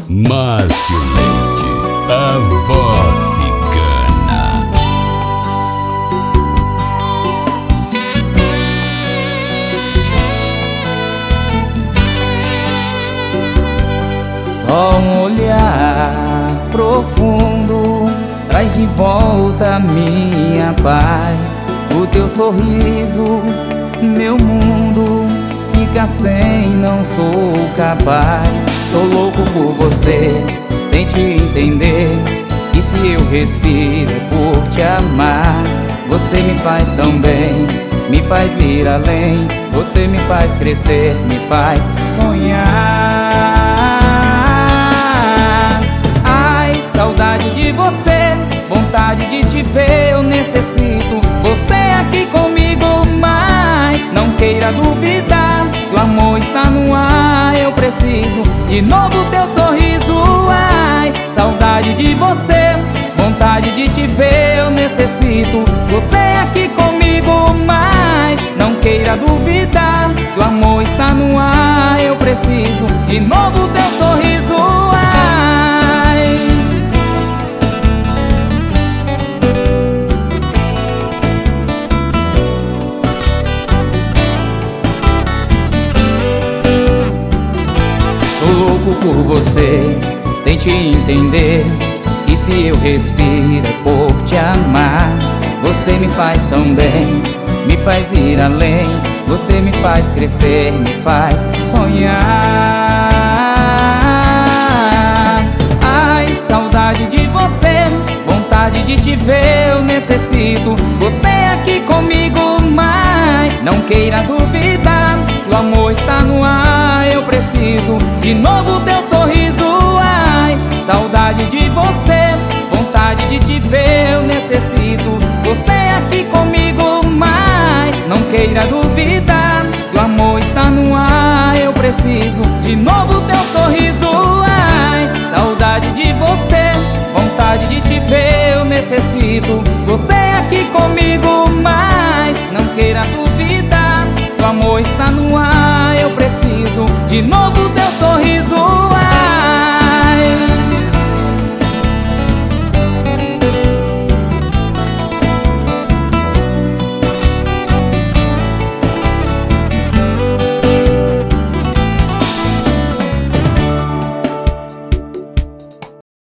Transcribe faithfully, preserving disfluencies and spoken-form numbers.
Márcio Leite, a voz cigana. Só um olhar profundo traz de volta a minha paz. O teu sorriso, meu mundo fica sem, não sou capaz. Sou louco por você, tente entender que se eu respiro é por te amar. Você me faz tão bem, me faz ir além. Você me faz crescer, me faz sonhar. Ai, saudade de você, vontade de te ver, eu necessito você aqui comigo, mas não queira duvidar que o amor está no ar. Eu preciso de novo teu sorriso. Ai, saudade de você, vontade de te ver, eu necessito você aqui comigo, mas não queira duvidar que o amor está no ar. Eu preciso de novo teu sorriso. Ai, louco por você, tente entender que se eu respiro é por te amar. Você me faz tão bem, me faz ir além. Você me faz crescer, me faz sonhar. Ai, saudade de você, vontade de te ver, eu necessito você aqui comigo, mas não queira duvidar que o amor está no ar. Eu preciso de novo teu sorriso. Ai, saudade de você, vontade de te ver, eu necessito você aqui comigo, mas não queira duvidar que o amor está no ar. Eu preciso de novo teu sorriso. Ai, saudade de você, vontade de te ver, eu necessito você aqui comigo, mas não queira duvidar que o amor está no ar. Eu preciso de novo